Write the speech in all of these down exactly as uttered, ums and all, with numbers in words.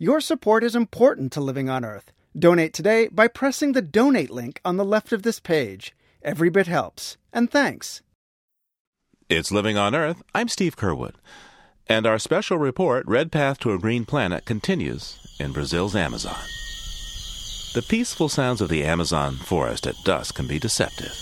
Your support is important to Living on Earth. Donate today by pressing the donate link on the left of this page. Every bit helps. And thanks. It's Living on Earth. I'm Steve Curwood. And our special report, Red Path to a Green Planet, continues in Brazil's Amazon. The peaceful sounds of the Amazon forest at dusk can be deceptive.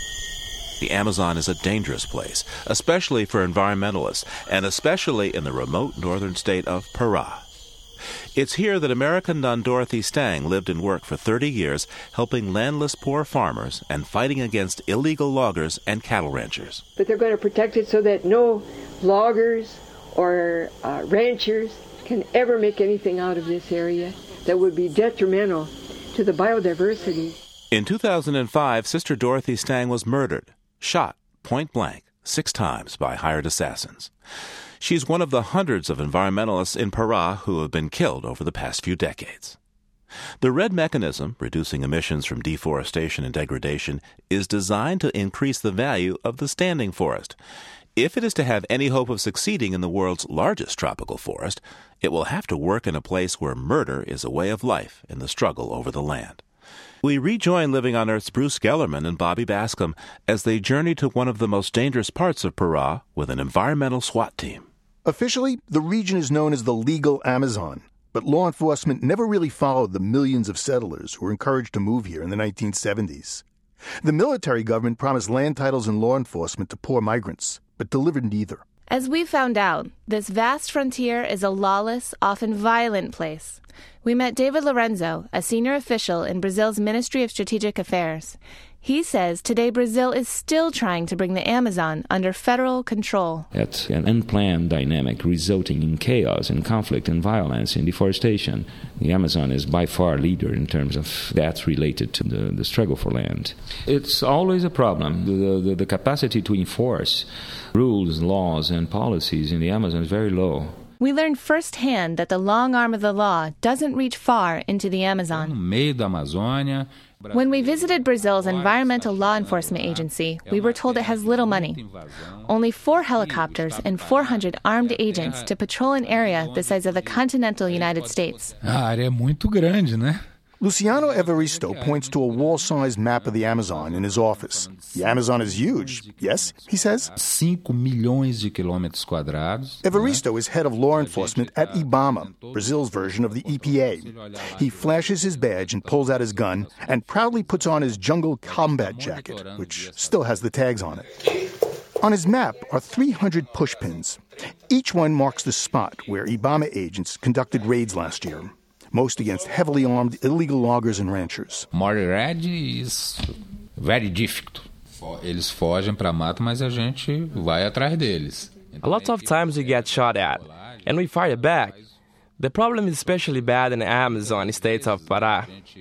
The Amazon is a dangerous place, especially for environmentalists, and especially in the remote northern state of Pará. It's here that American Nun Dorothy Stang lived and worked for thirty years, helping landless poor farmers and fighting against illegal loggers and cattle ranchers. But they're going to protect it so that no loggers or uh, ranchers can ever make anything out of this area that would be detrimental to the biodiversity. In two thousand five, Sister Dorothy Stang was murdered, shot point blank, six times by hired assassins. She's one of the hundreds of environmentalists in Pará who have been killed over the past few decades. The RED mechanism, reducing emissions from deforestation and degradation, is designed to increase the value of the standing forest. If it is to have any hope of succeeding in the world's largest tropical forest, it will have to work in a place where murder is a way of life in the struggle over the land. We rejoin Living on Earth's Bruce Gellerman and Bobby Bascom as they journey to one of the most dangerous parts of Pará with an environmental SWAT team. Officially, the region is known as the legal Amazon, but law enforcement never really followed the millions of settlers who were encouraged to move here in the nineteen seventies. The military government promised land titles and law enforcement to poor migrants, but delivered neither. As we found out, this vast frontier is a lawless, often violent place. We met David Lorenzo, a senior official in Brazil's Ministry of Strategic Affairs. He says today Brazil is still trying to bring the Amazon under federal control. It's an unplanned dynamic resulting in chaos and conflict and violence and deforestation. The Amazon is by far leader in terms of deaths related to the, the struggle for land. It's always a problem. The, the, the capacity to enforce rules, laws, and policies in the Amazon is very low. We learned firsthand that the long arm of the law doesn't reach far into the Amazon. No meio da Amazônia. When we visited Brazil's environmental law enforcement agency, we were told it has little money. Only four helicopters and four hundred armed agents to patrol an area the size of the continental United States. A área é muito grande, né? Luciano Evaristo points to a wall-sized map of the Amazon in his office. The Amazon is huge, yes, he says? Cinco milhões de quilômetros quadrados. Evaristo is head of law enforcement at IBAMA, Brazil's version of the E P A. He flashes his badge and pulls out his gun and proudly puts on his jungle combat jacket, which still has the tags on it. On his map are three hundred pushpins. Each one marks the spot where IBAMA agents conducted raids last year, most against heavily armed illegal loggers and ranchers. More red is very difficult. Eles fogem para a mata, mas a gente vai atrás deles. A lot of times we get shot at, and we fire back. The problem is especially bad in the Amazon state of Pará.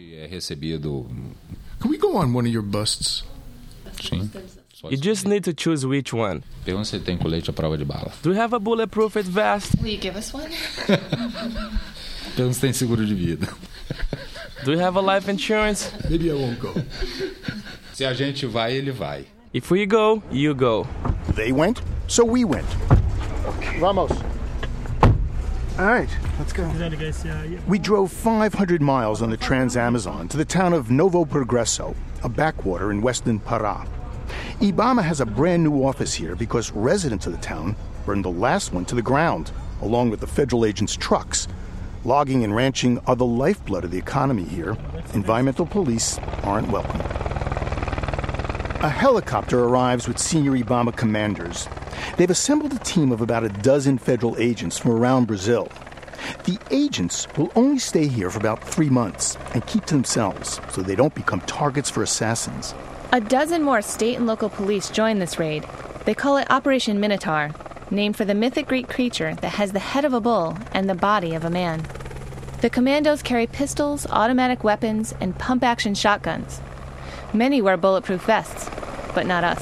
Can we go on one of your busts? Sim. You just need to choose which one. Pergunta se tem colete à prova de bala. Do you have a bulletproof vest? Will you give us one? Pergunta se tem seguro de vida. Do you have a life insurance? Maybe I won't go. Se a gente vai, ele vai. If we go, you go. They went, so we went. Vamos. All right, let's go. We drove five hundred miles on the Trans-Amazon to the town of Novo Progresso, a backwater in western Pará. IBAMA has a brand new office here because residents of the town burned the last one to the ground, along with the federal agents' trucks. Logging and ranching are the lifeblood of the economy here. Environmental police aren't welcome. A helicopter arrives with senior IBAMA commanders. They've assembled a team of about a dozen federal agents from around Brazil. The agents will only stay here for about three months and keep to themselves so they don't become targets for assassins. A dozen more state and local police join this raid. They call it Operation Minotaur, named for the mythic Greek creature that has the head of a bull and the body of a man. The commandos carry pistols, automatic weapons, and pump-action shotguns. Many wear bulletproof vests, but not us.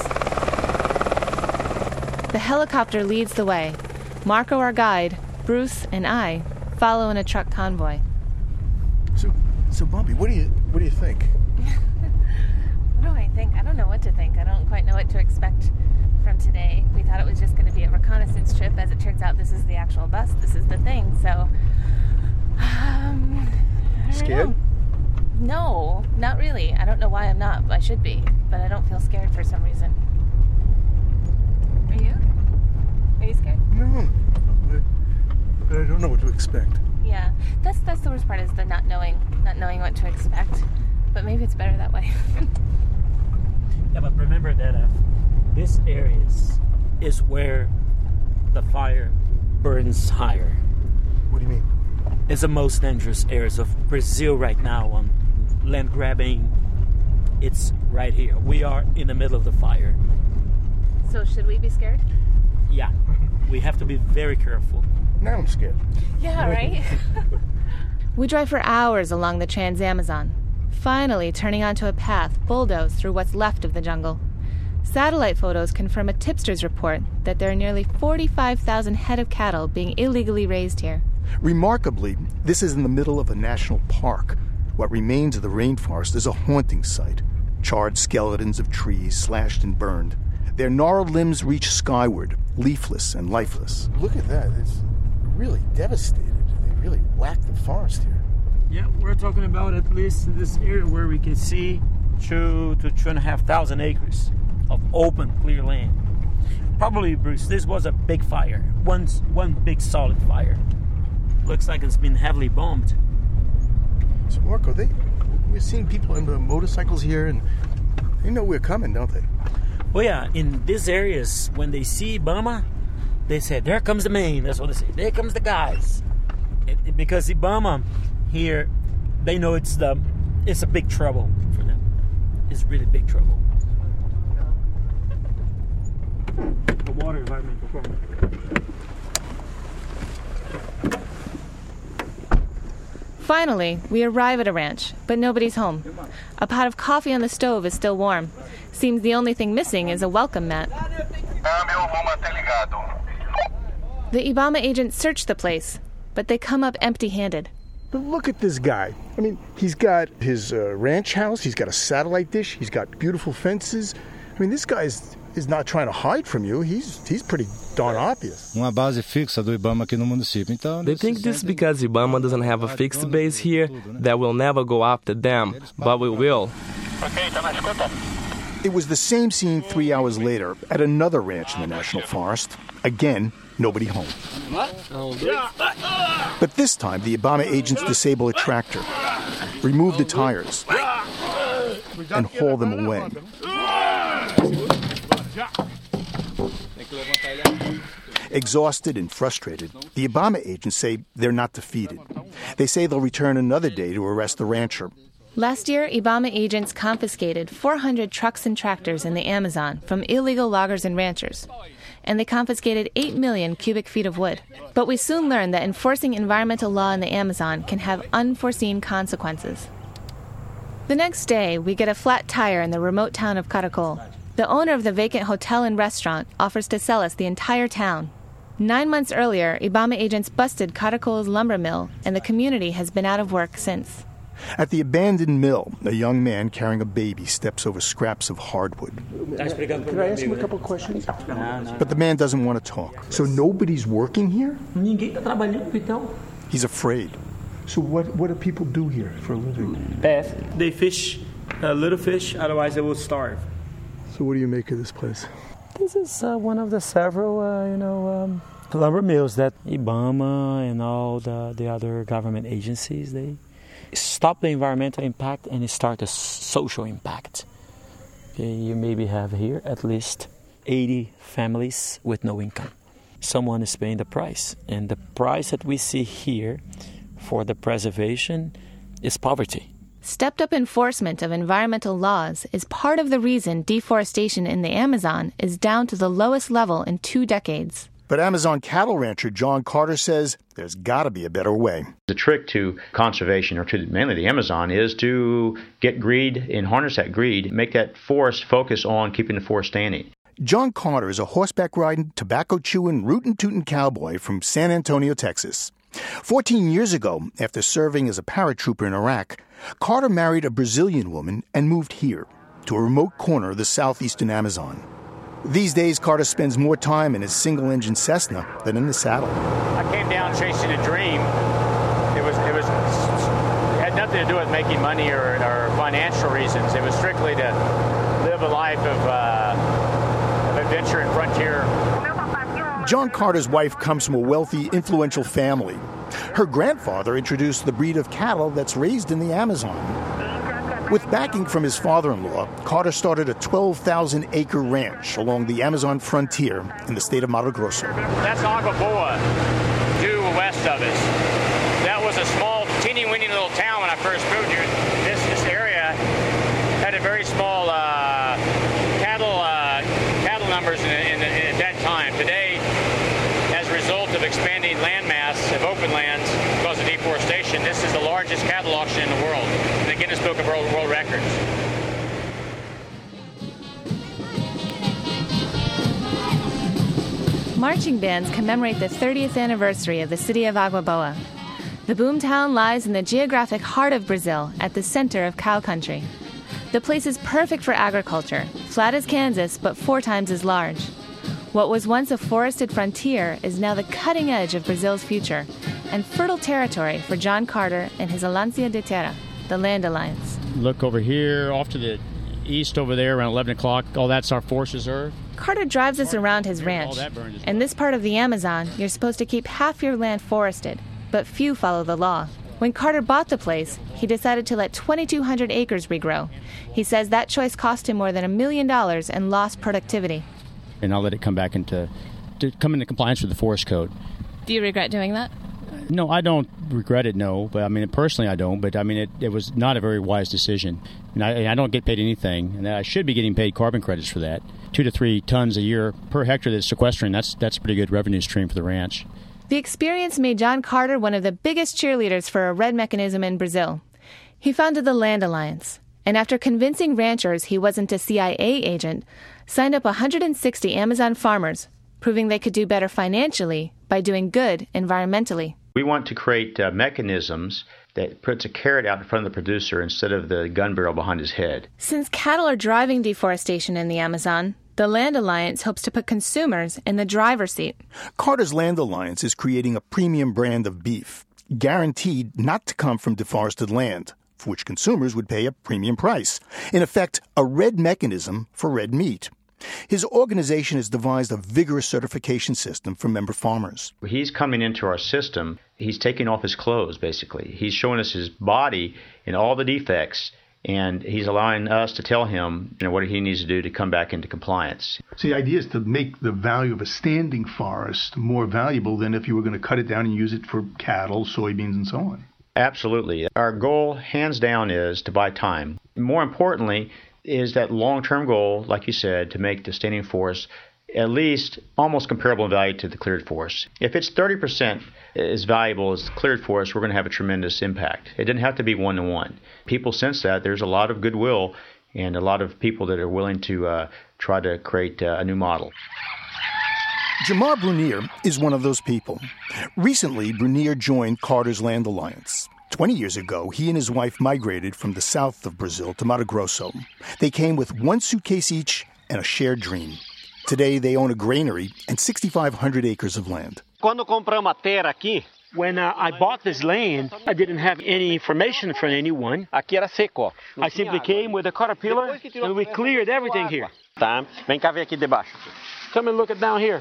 The helicopter leads the way. Marco, our guide, Bruce, and I follow in a truck convoy. So, so Bobby, what do you what do you think? What do I think? I don't know what to think. I don't quite know what to expect from today. We thought it was just going to be a reconnaissance trip. As it turns out, this is the actual bus. This is the thing. So scared? No, not really. I don't know why I'm not. I should be, but I don't feel scared for some reason. Are you? Are you scared? No, but, but I don't know what to expect. Yeah, that's that's the worst part, is the not knowing, not knowing what to expect. But maybe it's better that way. Yeah, but remember that uh, this area is, is where the fire burns higher. What do you mean? It's the most dangerous areas of Brazil right now on land grabbing. It's right here. We are in the middle of the fire. So should we be scared? Yeah, we have to be very careful. Now I'm scared. Yeah, right? We drive for hours along the Trans-Amazon, finally turning onto a path bulldozed through what's left of the jungle. Satellite photos confirm a tipster's report that there are nearly forty-five thousand head of cattle being illegally raised here. Remarkably, this is in the middle of a national park. What remains of the rainforest is a haunting sight. Charred skeletons of trees slashed and burned. Their gnarled limbs reach skyward, leafless and lifeless. Look at that. It's really devastated. They really whacked the forest here. Yeah, we're talking about at least in this area where we can see two to two and a half thousand acres of open, clear land. Probably, Bruce, this was a big fire. One, one big solid fire. Looks like it's been heavily bombed. So, Marco, they, we're seeing people on the motorcycles here, and they know we're coming, don't they? Well, yeah, in these areas, when they see Ibama, they say, there comes the man. That's what they say. There comes the guys. It, it, because Ibama here, they know it's the it's a big trouble for them. It's really big trouble. The water environmental problem. Finally, we arrive at a ranch, but nobody's home. A pot of coffee on the stove is still warm. Seems the only thing missing is a welcome mat. The Ibama agents search the place, but they come up empty-handed. But look at this guy. I mean, he's got his uh, ranch house, he's got a satellite dish, he's got beautiful fences. I mean, this guy is, is not trying to hide from you. He's he's pretty darn obvious. Uma base fixa do Ibama aqui no município. Então, they think this is because Ibama doesn't have a fixed base here, that we'll never go after them, but we will. It was the same scene three hours later at another ranch in the National Forest. Again, nobody home. But this time, the Ibama agents disable a tractor, remove the tires, and haul them away. Exhausted and frustrated, the Ibama agents say they're not defeated. They say they'll return another day to arrest the rancher. Last year, Ibama agents confiscated four hundred trucks and tractors in the Amazon from illegal loggers and ranchers, and they confiscated eight million cubic feet of wood. But we soon learned that enforcing environmental law in the Amazon can have unforeseen consequences. The next day, we get a flat tire in the remote town of Caracol. The owner of the vacant hotel and restaurant offers to sell us the entire town. Nine months earlier, Ibama agents busted Caracol's lumber mill, and the community has been out of work since. At the abandoned mill, a young man carrying a baby steps over scraps of hardwood. Can I ask him a couple of questions? But the man doesn't want to talk. So nobody's working here? He's afraid. So what, what do people do here for a living? They fish a little fish, otherwise they will starve. So what do you make of this place? This is uh, one of the several, uh, you know, um, lumber mills that Ibama and all the, the other government agencies, they stop the environmental impact and start a social impact. Okay, you maybe have here at least eighty families with no income. Someone is paying the price, and the price that we see here for the preservation is poverty. Stepped-up enforcement of environmental laws is part of the reason deforestation in the Amazon is down to the lowest level in two decades. But Amazon cattle rancher John Carter says there's got to be a better way. The trick to conservation, or to mainly the Amazon, is to get greed and harness that greed, make that forest focus on keeping the forest standing. John Carter is a horseback-riding, tobacco-chewing, rootin'-tootin' cowboy from San Antonio, Texas. Fourteen years ago, after serving as a paratrooper in Iraq, Carter married a Brazilian woman and moved here, to a remote corner of the southeastern Amazon. These days, Carter spends more time in his single-engine Cessna than in the saddle. I came down chasing a dream. It was, it was, it had nothing to do with making money or, or financial reasons. It was strictly to live a life of, uh, of adventure and frontier. John Carter's wife comes from a wealthy, influential family. Her grandfather introduced the breed of cattle that's raised in the Amazon. With backing from his father-in-law, Carter started a twelve thousand acre ranch along the Amazon frontier in the state of Mato Grosso. That's Agua Boa, due west of us. That was a small, teeny-weeny little town when I first moved here. This, this area had a very small uh, cattle uh, cattle numbers in, in, in, at that time. Today, as a result of expanding land mass of open lands because of deforestation, this is the largest cattle auction in the world, in the Guinness Book of World, World Records. Marching bands commemorate the thirtieth anniversary of the city of Agua Boa. The boomtown lies in the geographic heart of Brazil, at the center of cow country. The place is perfect for agriculture, flat as Kansas, but four times as large. What was once a forested frontier is now the cutting edge of Brazil's future, and fertile territory for John Carter and his Aliança de Terra, the Land Alliance. Look over here, off to the east over there, around eleven o'clock. All that's our forest reserve. Carter drives us around his ranch. In this part of the Amazon, you're supposed to keep half your land forested, but few follow the law. When Carter bought the place, he decided to let twenty-two hundred acres regrow. He says that choice cost him more than a million dollars and lost productivity. And I'll let it come back into to come into compliance with the forest code. Do you regret doing that? No, I don't regret it, no. But I mean, personally, I don't. But I mean, it, it was not a very wise decision. And I, I don't get paid anything. And I should be getting paid carbon credits for that. Two to three tons a year per hectare that's sequestering. That's, that's a pretty good revenue stream for the ranch. The experience made John Carter one of the biggest cheerleaders for a red mechanism in Brazil. He founded the Land Alliance, and after convincing ranchers he wasn't a C I A agent, signed up one hundred sixty Amazon farmers, proving they could do better financially by doing good environmentally. We want to create uh, mechanisms that puts a carrot out in front of the producer instead of the gun barrel behind his head. Since cattle are driving deforestation in the Amazon, the Land Alliance hopes to put consumers in the driver's seat. Carter's Land Alliance is creating a premium brand of beef, guaranteed not to come from deforested land, for which consumers would pay a premium price. In effect, a red mechanism for red meat. His organization has devised a vigorous certification system for member farmers. He's coming into our system. He's taking off his clothes, basically. He's showing us his body and all the defects, and he's allowing us to tell him, you know, what he needs to do to come back into compliance. So the idea is to make the value of a standing forest more valuable than if you were going to cut it down and use it for cattle, soybeans, and so on. Absolutely. Our goal, hands down, is to buy time. More importantly, is that long-term goal, like you said, to make the standing forest at least almost comparable in value to the cleared forest. If it's thirty percent as valuable as the cleared forest, we're going to have a tremendous impact. It doesn't have to be one-to-one. People sense that. There's a lot of goodwill and a lot of people that are willing to uh, try to create uh, a new model. Jamar Brunier is one of those people. Recently, Brunier joined Carter's Land Alliance. Twenty years ago, he and his wife migrated from the south of Brazil to Mato Grosso. They came with one suitcase each and a shared dream. Today, they own a granary and sixty-five hundred acres of land. When uh, I bought this land, I didn't have any information from anyone. I simply came with a caterpillar and we cleared everything here. Come and look at down here.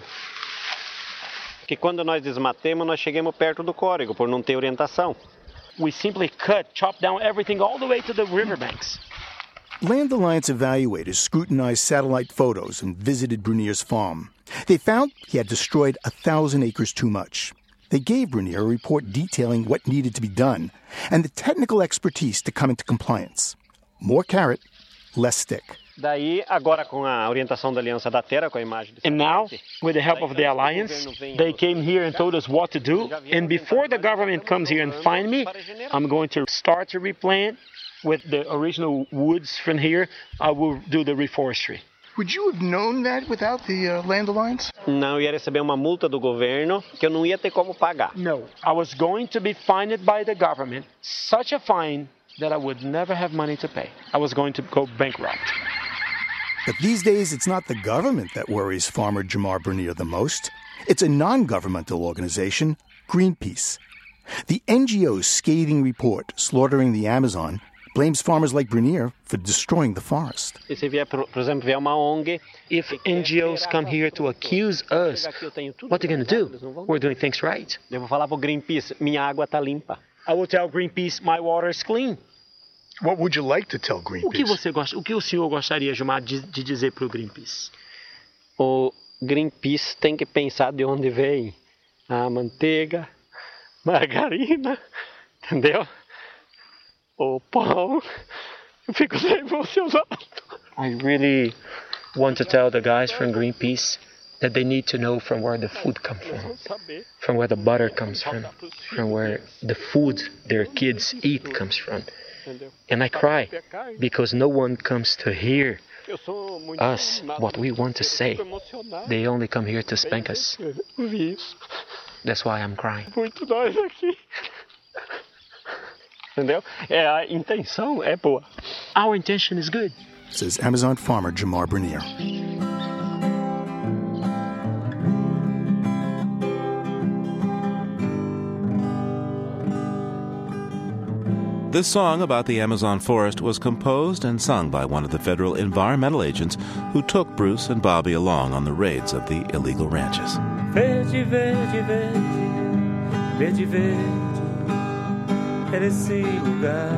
We simply cut, chopped down everything all the way to the riverbanks. Land Alliance evaluators scrutinized satellite photos and visited Brunier's farm. They found he had destroyed a thousand acres too much. They gave Brunier a report detailing what needed to be done and the technical expertise to come into compliance. More carrot, less stick. And now, with the help of the Alliance, they came here and told us what to do. And before the government comes here and find me, I'm going to start to replant with the original woods from here. I will do the reforestry. Would you have known that without the uh, Land Alliance? No, I was going to be fined by the government, such a fine that I would never have money to pay. I was going to go bankrupt. But these days, it's not the government that worries farmer Jamar Brunier the most. It's a non-governmental organization, Greenpeace. The N G O's scathing report, Slaughtering the Amazon, blames farmers like Brunier for destroying the forest. If N G Os come here to accuse us, what are they going to do? We're doing things right. I will tell Greenpeace, my water is clean. What would you like to tell Greenpeace? O que você gosta, o que o senhor gostaria, Gilmar, de, de dizer para o Greenpeace? O Greenpeace tem que pensar de onde vem a manteiga, margarina, entendeu? O pão. Eu fico emocionado. I really want to tell the guys from Greenpeace that they need to know from where the food comes from, from where the butter comes from, from where the food their kids eat comes from. And I cry because no one comes to hear us, what we want to say. They only come here to spank us. That's why I'm crying. Muito nós aqui. Entendeu? É, a intenção é boa. Our intention is good. Says Amazon farmer Jamar Brunier. This song about the Amazon forest was composed and sung by one of the federal environmental agents who took Bruce and Bobby along on the raids of the illegal ranches. Verde, verde, verde, verde, verde, era esse lugar.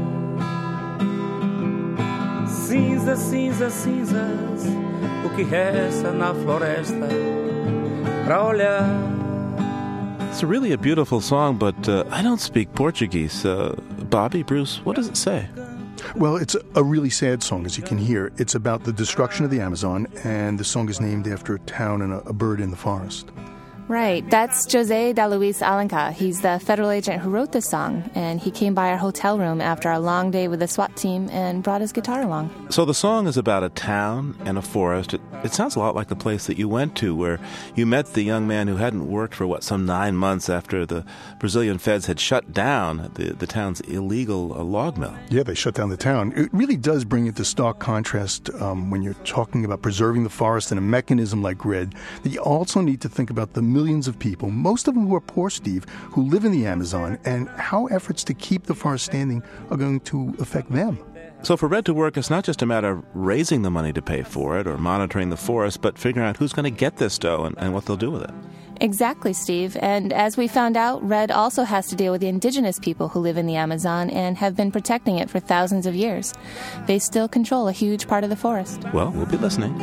Cinzas, cinzas, cinzas, o que resta na floresta pra olhar. It's really a beautiful song, but uh, I don't speak Portuguese. Uh, Bobby, Bruce, what does it say? Well, it's a really sad song, as you can hear. It's about the destruction of the Amazon, and the song is named after a town and a, a bird in the forest. Right. That's Jose da Luis Alencar. He's the federal agent who wrote this song, and he came by our hotel room after our long day with the SWAT team and brought his guitar along. So the song is about a town and a forest. It, it sounds a lot like the place that you went to, where you met the young man who hadn't worked for, what, some nine months after the Brazilian feds had shut down the, the town's illegal uh, log mill. Yeah, they shut down the town. It really does bring into stark contrast um, when you're talking about preserving the forest and a mechanism like GRID, that you also need to think about the millions of people, most of them who are poor, Steve, who live in the Amazon, and how efforts to keep the forest standing are going to affect them. So for RED to work, it's not just a matter of raising the money to pay for it or monitoring the forest, but figuring out who's going to get this dough and, and what they'll do with it. Exactly, Steve. And as we found out, RED also has to deal with the indigenous people who live in the Amazon and have been protecting it for thousands of years. They still control a huge part of the forest. Well, we'll be listening.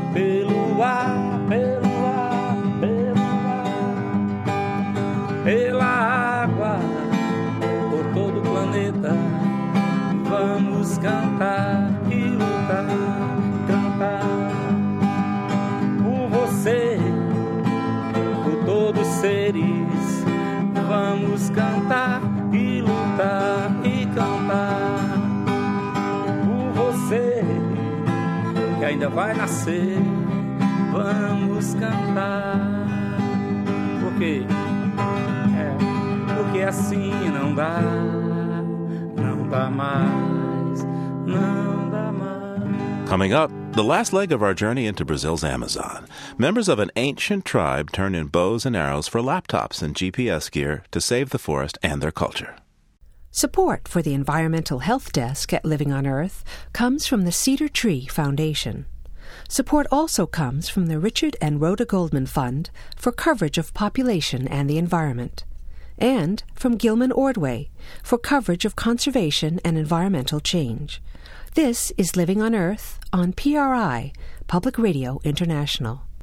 Pela água, por todo o planeta, vamos cantar e lutar, cantar por você, por todos os seres, vamos cantar e lutar e cantar por você, que ainda vai nascer, vamos cantar, porque Porque assim não dá, não dá mais, não dá mais. Coming up, the last leg of our journey into Brazil's Amazon. Members of an ancient tribe turn in bows and arrows for laptops and G P S gear to save the forest and their culture. Support for the Environmental Health Desk at Living on Earth comes from the Cedar Tree Foundation. Support also comes from the Richard and Rhoda Goldman Fund for coverage of population and the environment, and from Gilman Ordway for coverage of conservation and environmental change. This is Living on Earth on P R I, Public Radio International.